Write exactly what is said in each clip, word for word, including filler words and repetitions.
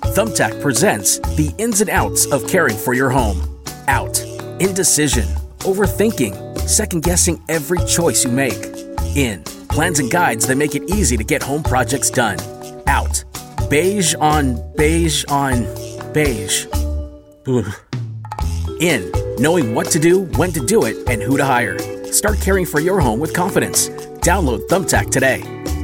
Thumbtack presents the ins and outs of caring for your home. Out. Indecision. Overthinking. Second-guessing every choice you make. In. Plans and guides that make it easy to get home projects done. Out. Beige on beige on beige. Ugh. In. Knowing what to do, when to do it, and who to hire. Start caring for your home with confidence. Download Thumbtack today.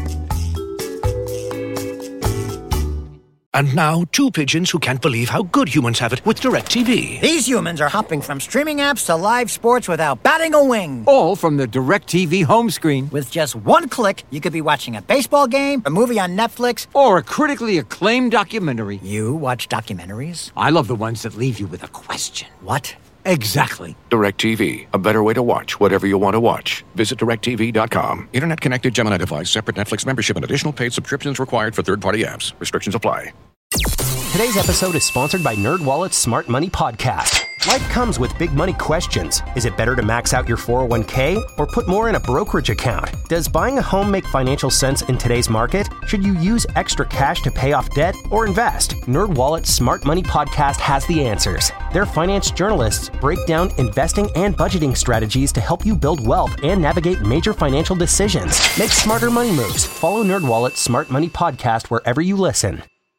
And now, two pigeons who can't believe how good humans have it with DirecTV. These humans are hopping from streaming apps to live sports without batting a wing. All from the DirecTV home screen. With just one click, you could be watching a baseball game, a movie on Netflix, or a critically acclaimed documentary. You watch documentaries? I love the ones that leave you with a question. What? Exactly. DirecTV. A better way to watch whatever you want to watch. Visit direct T V dot com. Internet connected Gemini device, separate Netflix membership, and additional paid subscriptions required for third-party apps. Restrictions apply. Today's episode is sponsored by NerdWallet's Smart Money Podcast. Life comes with big money questions. Is it better to max out your four oh one k or put more in a brokerage account? Does buying a home make financial sense in today's market? Should you use extra cash to pay off debt or invest? NerdWallet's Smart Money Podcast has the answers. Their finance journalists break down investing and budgeting strategies to help you build wealth and navigate major financial decisions. Make smarter money moves. Follow NerdWallet's Smart Money Podcast wherever you listen.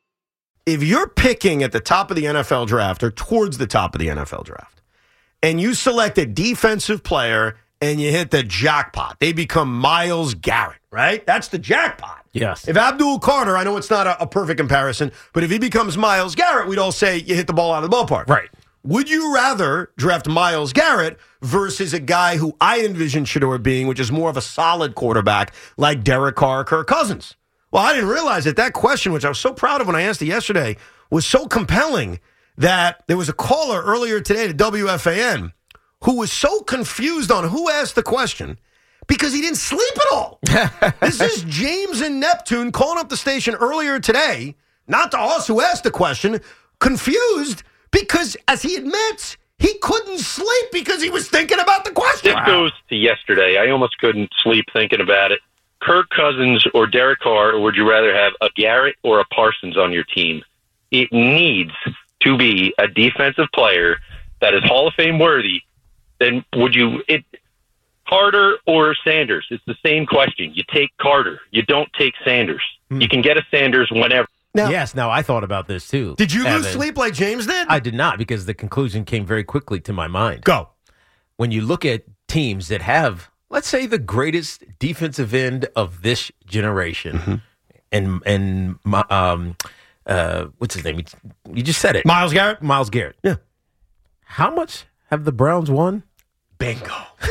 If you're picking at the top of the N F L draft or towards the top of the N F L draft, and you select a defensive player and you hit the jackpot, they become Myles Garrett, right? That's the jackpot. Yes. If Abdul Carter, I know it's not a, a perfect comparison, but if he becomes Myles Garrett, we'd all say you hit the ball out of the ballpark. Right. Would you rather draft Myles Garrett versus a guy who I envision Shedeur being, which is more of a solid quarterback like Derek Carr or Kirk Cousins? Well, I didn't realize that that question, which I was so proud of when I asked it yesterday, was so compelling that there was a caller earlier today to W F A N who was so confused on who asked the question because he didn't sleep at all. This is James in Neptune calling up the station earlier today, not to us who asked the question, confused because, as he admits, he couldn't sleep because he was thinking about the question. This goes to yesterday. I almost couldn't sleep thinking about it. Kirk Cousins or Derek Carr, or would you rather have a Garrett or a Parsons on your team? It needs to be a defensive player that is Hall of Fame worthy. Then would you it Carter or Sanders? It's the same question. You take Carter. You don't take Sanders. Hmm. You can get a Sanders whenever. Now, yes, now I thought about this too. Did you Evan. lose sleep like James did? I did not, because the conclusion came very quickly to my mind. Go. When you look at teams that have, let's say, the greatest defensive end of this generation, mm-hmm. and and um, uh, what's his name? You just said it, Myles Garrett. Myles Garrett. Yeah. How much have the Browns won? Bingo.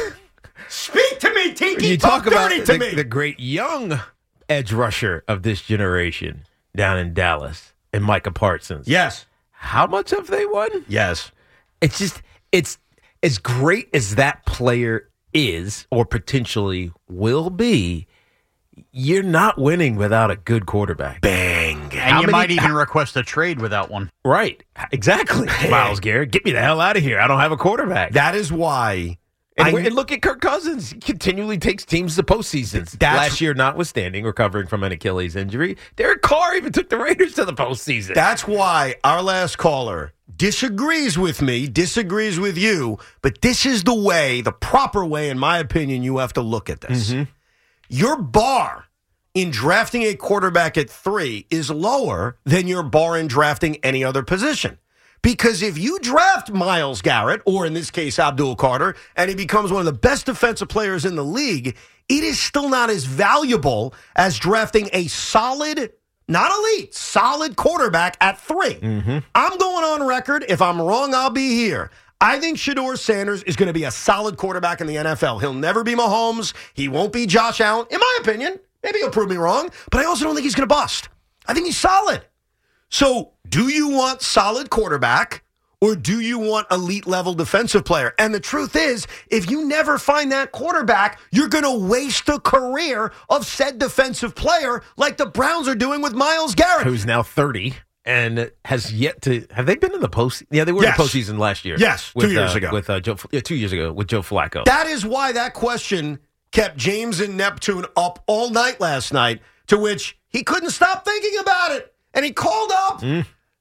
Speak to me, Tiki. You talk, talk about to the, me. the great young edge rusher of this generation down in Dallas, and Micah Parsons. Yes. How much have they won? Yes. It's just it's as great as that player is, or potentially will be, you're not winning without a good quarterback. Bang. And How you many, might even request a trade without one. Right. Exactly. Myles Garrett, get me the hell out of here. I don't have a quarterback. That is why. And, I, and look at Kirk Cousins. He continually takes teams to postseasons. Last year, notwithstanding, recovering from an Achilles injury. Derek Carr even took the Raiders to the postseason. That's why our last caller disagrees with me, disagrees with you, but this is the way, the proper way, in my opinion, you have to look at this. Mm-hmm. Your bar in drafting a quarterback at three is lower than your bar in drafting any other position. Because if you draft Myles Garrett, or in this case, Abdul Carter, and he becomes one of the best defensive players in the league, it is still not as valuable as drafting a solid, not elite, solid quarterback at three. Mm-hmm. I'm going on record. If I'm wrong, I'll be here. I think Shedeur Sanders is going to be a solid quarterback in the N F L. He'll never be Mahomes. He won't be Josh Allen, in my opinion. Maybe he'll prove me wrong, but I also don't think he's going to bust. I think he's solid. So, do you want solid quarterback, or do you want elite level defensive player? And the truth is, if you never find that quarterback, you're going to waste the career of said defensive player like the Browns are doing with Myles Garrett. Who's now thirty and has yet to, have they been in the post? Yeah, they were yes. in the postseason last year. Yes, with, two years uh, ago. With uh, Joe, yeah, two years ago with Joe Flacco. That is why that question kept James in Neptune up all night last night, to which he couldn't stop thinking about it. And he called up. Mm. Oh,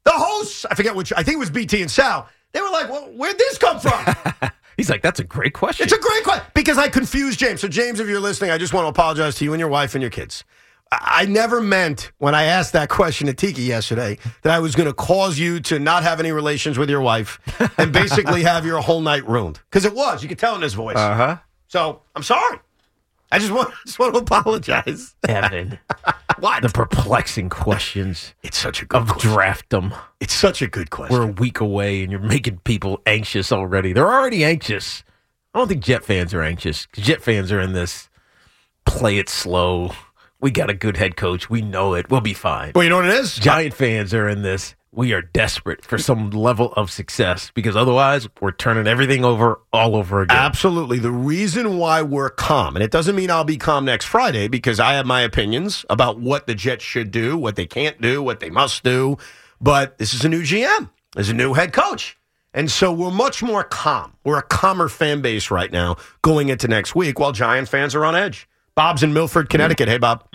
hosts, I forget which, I think it was B T and Sal, they were like, well, where'd this come from? He's like, that's a great question. It's a great question because I confused James. So, James, if you're listening, I just want to apologize to you and your wife and your kids. I never meant when I asked that question to Tiki yesterday that I was going to cause you to not have any relations with your wife and basically have your whole night ruined. Because it was. You could tell in his voice. Uh-huh. So, I'm sorry. I just want, just want to apologize. Evan. What? The perplexing questions. It's such a good of question. Draftdom. It's such a good question. We're a week away, and you're making people anxious already. They're already anxious. I don't think Jet fans are anxious. Jet fans are in this play it slow. We got a good head coach. We know it. We'll be fine. Well, you know what it is? Giant fans are in this. We are desperate for some level of success because otherwise we're turning everything over all over again. Absolutely. The reason why we're calm, and it doesn't mean I'll be calm next Friday because I have my opinions about what the Jets should do, what they can't do, what they must do. But this is a new G M. There's a new head coach. And so we're much more calm. We're a calmer fan base right now going into next week while Giant fans are on edge. Bob's in Milford, Connecticut. Hey, Bob.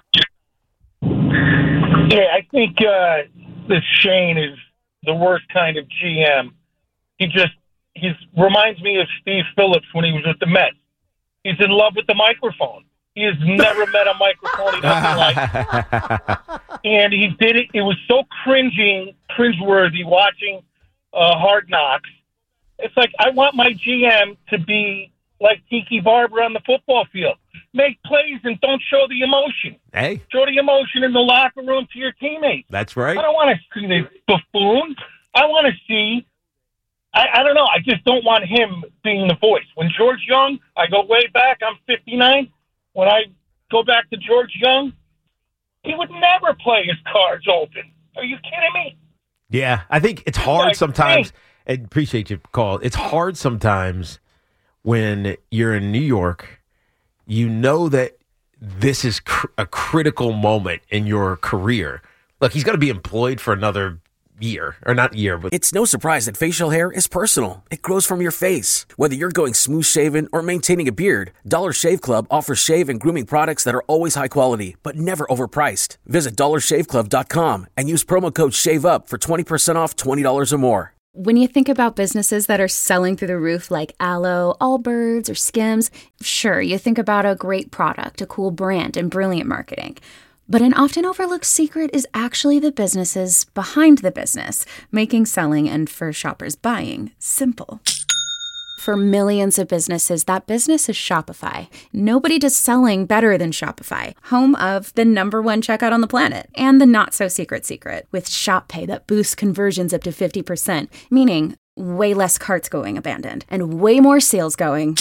Yeah, I think uh, this Shane is the worst kind of G M. He just he reminds me of Steve Phillips when he was with the Mets. He's in love with the microphone. He has never met a microphone he doesn't like. And he did it. It was so cringing, cringeworthy watching uh, Hard Knocks. It's like I want my G M to be like Tiki Barber on the football field. Make plays and don't show the emotion. Hey. Show the emotion in the locker room to your teammates. That's right. I don't want to see the buffoon. I want to see, I, I don't know, I just don't want him being the voice. When George Young, I go way back, I'm fifty-nine. When I go back to George Young, he would never play his cards open. Are you kidding me? Yeah, I think it's hard Like, sometimes. I appreciate your call. It's hard sometimes when you're in New York. You know that this is cr- a critical moment in your career. Look, he's going to be employed for another year, or not year, but It's no surprise that facial hair is personal. It grows from your face. Whether you're going smooth shaven or maintaining a beard, Dollar Shave Club offers shave and grooming products that are always high quality, but never overpriced. Visit dollar shave club dot com and use promo code SHAVEUP for twenty percent off twenty dollars or more. When you think about businesses that are selling through the roof like Aloe, Allbirds, or Skims, sure, you think about a great product, a cool brand, and brilliant marketing. But an often overlooked secret is actually the businesses behind the business, making selling and for shoppers buying simple. For millions of businesses, that business is Shopify. Nobody does selling better than Shopify, home of the number one checkout on the planet, and the not-so-secret secret, with Shop Pay that boosts conversions up to fifty percent, meaning way less carts going abandoned, and way more sales going.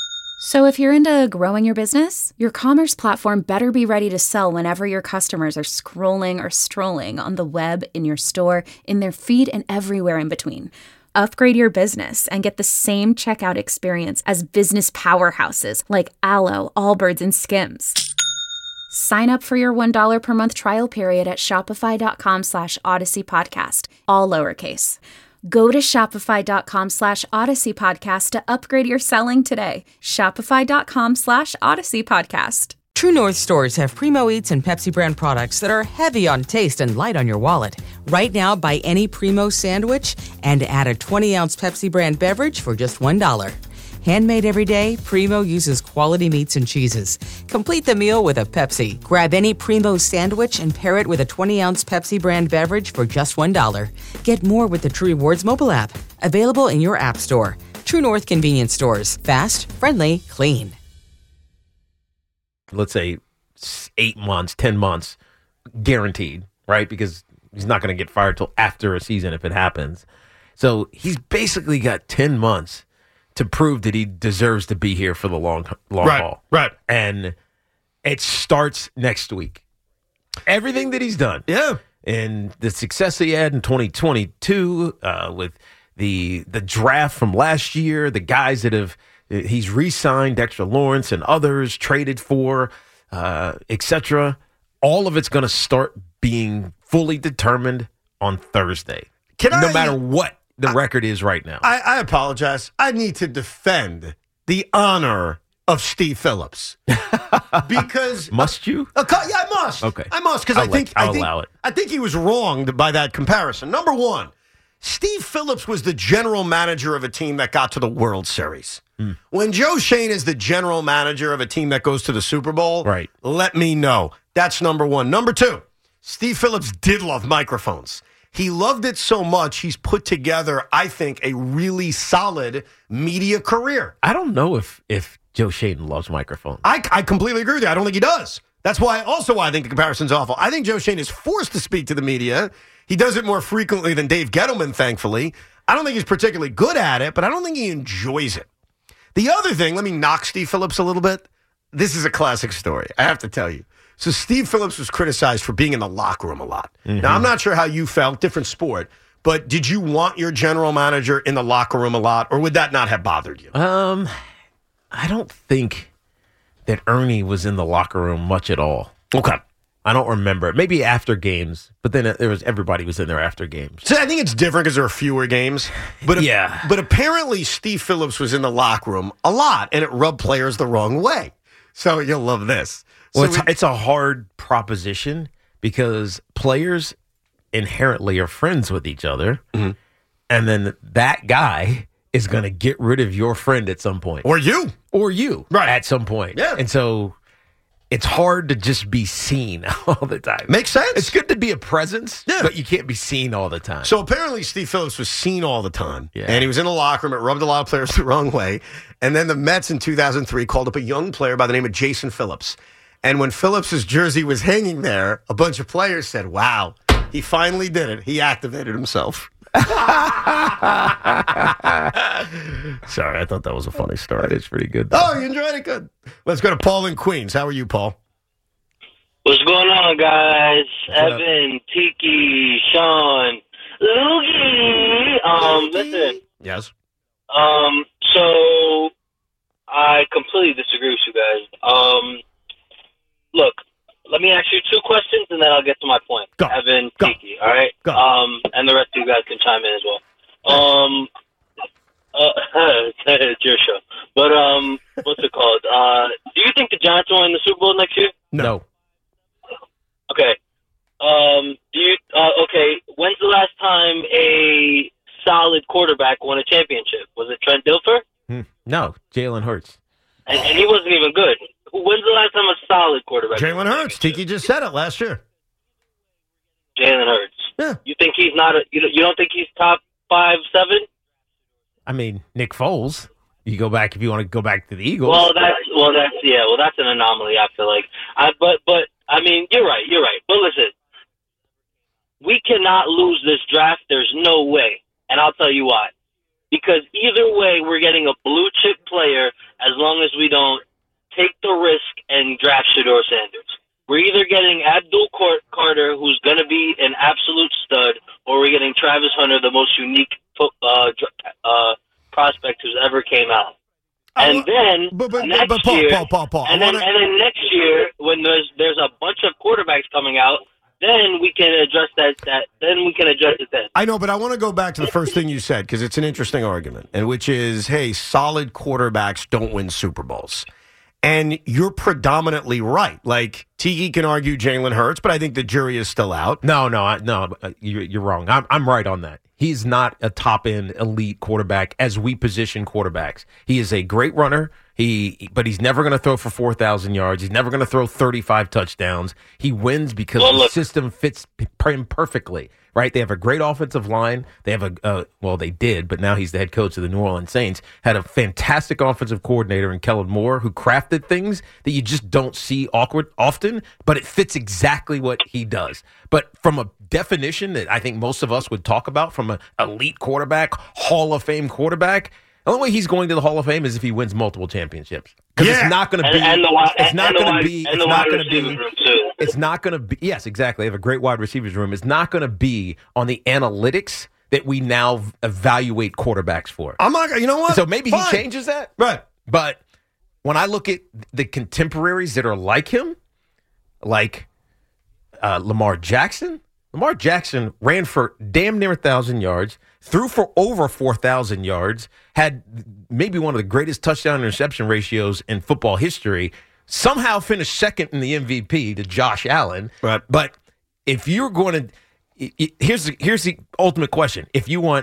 So if you're into growing your business, your commerce platform better be ready to sell whenever your customers are scrolling or strolling on the web, in your store, in their feed, and everywhere in between. Upgrade your business and get the same checkout experience as business powerhouses like Aloe, Allbirds, and Skims. Sign up for your one dollar per month trial period at shopify.com slash Odyssey Podcast, all lowercase. Go to shopify.com slash Odyssey Podcast to upgrade your selling today. Shopify.com slash Odyssey Podcast. True North stores have Primo Eats and Pepsi brand products that are heavy on taste and light on your wallet. Right now, buy any Primo sandwich and add a twenty ounce Pepsi brand beverage for just one dollar. Handmade every day, Primo uses quality meats and cheeses. Complete the meal with a Pepsi. Grab any Primo sandwich and pair it with a twenty ounce Pepsi brand beverage for just one dollar. Get more with the True Rewards mobile app. Available in your app store. True North convenience stores. Fast, friendly, clean. let's say eight months, ten months, guaranteed, right? Because he's not going to get fired till after a season if it happens. So he's basically got ten months to prove that he deserves to be here for the long long right, haul. Right. And it starts next week. Everything that he's done. Yeah. And the success he had in twenty twenty-two uh, with the the draft from last year, the guys that have he's re-signed, Dexter Lawrence and others, traded for, uh, et cetera. All of it's going to start being fully determined on Thursday. Can no I, matter what the I, record is right now. I, I apologize. I need to defend the honor of Steve Phillips because must you? Uh, yeah, I must. Okay, I must because I think I'll I think allow it. I think he was wronged by that comparison. Number one, Steve Phillips was the general manager of a team that got to the World Series. Mm. When Joe Schoen is the general manager of a team that goes to the Super Bowl, right. let me know. That's number one. Number two, Steve Phillips did love microphones. He loved it so much, he's put together, I think, a really solid media career. I don't know if, if Joe Schoen loves microphones. I, I completely agree with you. I don't think he does. That's why also why I think the comparison's awful. I think Joe Schoen is forced to speak to the media. He does it more frequently than Dave Gettleman, thankfully. I don't think he's particularly good at it, but I don't think he enjoys it. The other thing, let me knock Steve Phillips a little bit. This is a classic story, I have to tell you. So Steve Phillips was criticized for being in the locker room a lot. Mm-hmm. Now, I'm not sure how you felt, different sport, but did you want your general manager in the locker room a lot, or would that not have bothered you? Um, I don't think that Ernie was in the locker room much at all. Okay. I don't remember it. Maybe after games, but then there was everybody was in there after games. So I think it's different because there are fewer games. But yeah. But apparently Steve Phillips was in the locker room a lot, and it rubbed players the wrong way. So you'll love this. Well, so it's, it, it's a hard proposition because players inherently are friends with each other, mm-hmm. and then that guy is going to get rid of your friend at some point. Or you. Or you right. at some point. Yeah. And so it's hard to just be seen all the time. Makes sense. It's good to be a presence, yeah. but you can't be seen all the time. So apparently Steve Phillips was seen all the time, yeah. and he was in the locker room. It rubbed a lot of players the wrong way. And then the Mets in two thousand three called up a young player by the name of Jason Phillips. And when Phillips's jersey was hanging there, a bunch of players said, wow, he finally did it. He activated himself. Sorry, I thought that was a funny story. It's pretty good, though. Oh, you enjoyed it? Good. Let's go to Paul in Queens. How are you, Paul? What's going on, guys? What's Evan, up? Tiki, Sean, Loogie. Um, listen. Yes. Um, so I completely disagree with you guys. Um, look, let me ask you two questions, and then I'll get to my point. Go. Evan, Go. Tiki, all right? Go. Um, and the rest of you guys can chime in as well. Um, uh, it's your show. But um, what's it called? Uh, do you think the Giants will win the Super Bowl next year? No. Okay. Um, do you? Uh, okay. When's the last time a solid quarterback won a championship? Was it Trent Dilfer? Hmm. No, Jalen Hurts. And, and he wasn't even good. When's the last time a solid quarterback? Jalen Hurts. Tiki just said it last year. Jalen Hurts. Yeah. You think he's not? A, you you don't think he's top five, seven? I mean, Nick Foles. You go back if you want to go back to the Eagles. Well, that's well, that's yeah. Well, that's an anomaly. I feel like. I but but I mean, you're right. You're right. But listen, we cannot lose this draft. There's no way, and I'll tell you why. Because either way, we're getting a blue chip player as long as we don't take the risk and draft Shedeur Sanders. We're either getting Abdul Carter, who's going to be an absolute stud, or we're getting Travis Hunter, the most unique uh, uh, prospect who's ever came out. And then but, but, next but Paul, year, Paul, Paul, Paul, and, I then, wanna... and then next year, when there's there's a bunch of quarterbacks coming out, then we can address that. That then we can address it then. I know, but I want to go back to the first thing you said because it's an interesting argument, and which is, hey, solid quarterbacks don't win Super Bowls. And you're predominantly right. Like, Tiki can argue Jalen Hurts, but I think the jury is still out. No, no, I, no, you're, you're wrong. I'm, I'm right on that. He's not a top-end elite quarterback as we position quarterbacks. He is a great runner, He, but he's never going to throw for four thousand yards. He's never going to throw thirty-five touchdowns. He wins because well, the look. system fits him perfectly. Right, they have a great offensive line. They have a uh, well, they did, but now he's the head coach of the New Orleans Saints. Had a fantastic offensive coordinator in Kellen Moore, who crafted things that you just don't see awkward often, but it fits exactly what he does. But from a definition that I think most of us would talk about, from an elite quarterback, Hall of Fame quarterback, the only way he's going to the Hall of Fame is if he wins multiple championships. Because yeah. it's not going to be. And, and the, it's not going to be. And It's the not wide going to be. receivers room too. It's not going to be. Yes, exactly. They have a great wide receivers room. It's not going to be on the analytics that we now evaluate quarterbacks for. I'm not. You know what? So maybe Fine. he changes that. Right. But when I look at the contemporaries that are like him, like uh, Lamar Jackson, Lamar Jackson ran for damn near one thousand yards, threw for over four thousand yards, had maybe one of the greatest touchdown-interception ratios in football history, somehow finished second in the M V P to Josh Allen. Right. But if you're going to here's the, here's the ultimate question: if you want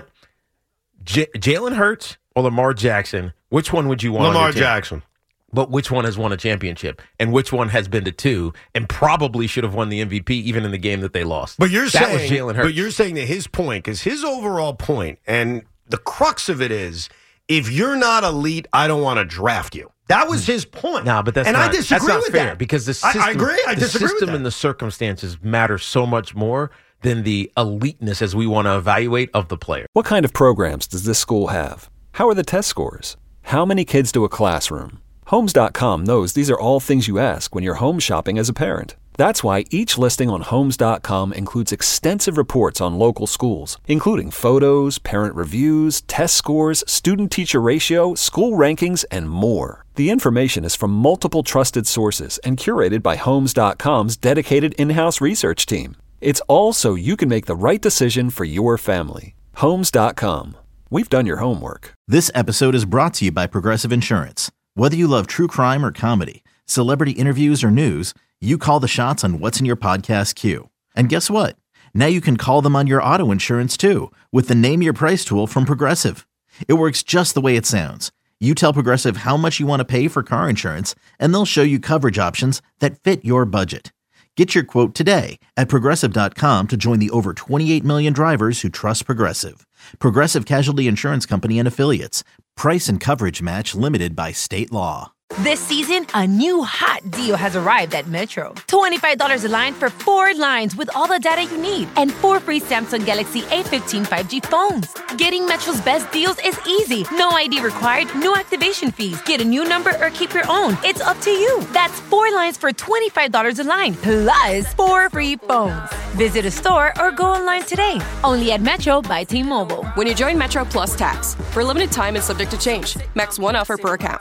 J- Jalen Hurts or Lamar Jackson, which one would you want? Lamar on your team? Jackson. But which one has won a championship, and which one has been to two, and probably should have won the M V P even in the game that they lost? But you're that saying, was Jalen Hurts. But you're saying that his point, because his overall point, and the crux of it is, if you're not elite, I don't want to draft you. That was his point. No, but that's and not, I disagree that's not with fair that. because the system, I, I agree. I the disagree system with that. and the circumstances matter so much more than the eliteness as we want to evaluate of the player. What kind of programs does this school have? How are the test scores? How many kids to a classroom? Homes dot com knows these are all things you ask when you're home shopping as a parent. That's why each listing on Homes dot com includes extensive reports on local schools, including photos, parent reviews, test scores, student-teacher ratio, school rankings, and more. The information is from multiple trusted sources and curated by Homes dot com's dedicated in-house research team. It's all so you can make the right decision for your family. Homes dot com. We've done your homework. This episode is brought to you by Progressive Insurance. Whether you love true crime or comedy, celebrity interviews or news, you call the shots on what's in your podcast queue. And guess what? Now you can call them on your auto insurance too with the Name Your Price tool from Progressive. It works just the way it sounds. You tell Progressive how much you want to pay for car insurance, and they'll show you coverage options that fit your budget. Get your quote today at Progressive dot com to join the over twenty-eight million drivers who trust Progressive. Progressive Casualty Insurance Company and Affiliates. Price and coverage match limited by state law. This season, a new hot deal has arrived at Metro. twenty-five dollars a line for four lines with all the data you need and four free Samsung Galaxy A fifteen five G phones. Getting Metro's best deals is easy. No I D required, no activation fees. Get a new number or keep your own. It's up to you. That's four lines for twenty-five dollars a line, plus four free phones. Visit a store or go online today. Only at Metro by T-Mobile. When you join Metro Plus Tax. For a limited time and subject to change. Max one offer per account.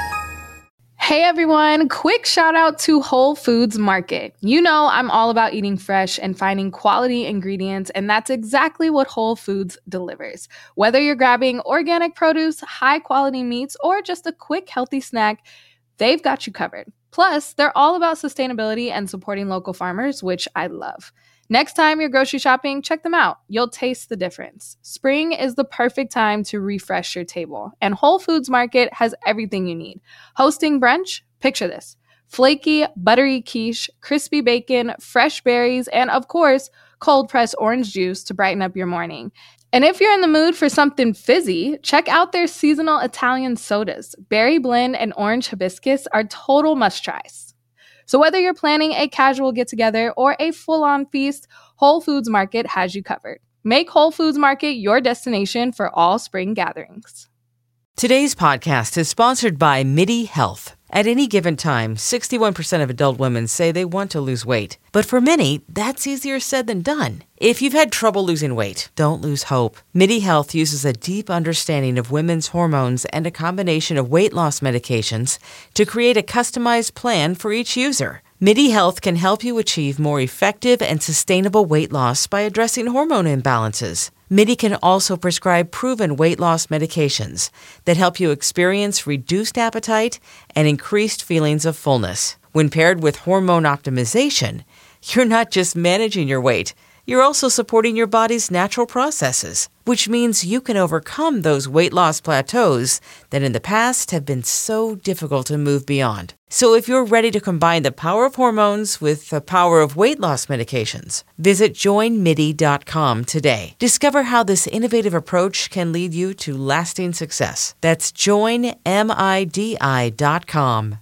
Hey everyone, quick shout out to Whole Foods Market. You know I'm all about eating fresh and finding quality ingredients, and that's exactly what Whole Foods delivers. Whether you're grabbing organic produce, high quality meats, or just a quick healthy snack, they've got you covered. Plus, they're all about sustainability and supporting local farmers, which I love. Next time you're grocery shopping, check them out. You'll taste the difference. Spring is the perfect time to refresh your table, and Whole Foods Market has everything you need. Hosting brunch? Picture this. Flaky, buttery quiche, crispy bacon, fresh berries, and of course, cold-pressed orange juice to brighten up your morning. And if you're in the mood for something fizzy, check out their seasonal Italian sodas. Berry blend and orange hibiscus are total must-tries. So whether you're planning a casual get-together or a full-on feast, Whole Foods Market has you covered. Make Whole Foods Market your destination for all spring gatherings. Today's podcast is sponsored by Midi Health. At any given time, sixty-one percent of adult women say they want to lose weight. But for many, that's easier said than done. If you've had trouble losing weight, don't lose hope. Midi Health uses a deep understanding of women's hormones and a combination of weight loss medications to create a customized plan for each user. Midi Health can help you achieve more effective and sustainable weight loss by addressing hormone imbalances. Midi can also prescribe proven weight loss medications that help you experience reduced appetite and increased feelings of fullness. When paired with hormone optimization, you're not just managing your weight, you're also supporting your body's natural processes, which means you can overcome those weight loss plateaus that in the past have been so difficult to move beyond. So if you're ready to combine the power of hormones with the power of weight loss medications, visit join midi dot com today. Discover how this innovative approach can lead you to lasting success. That's join midi dot com.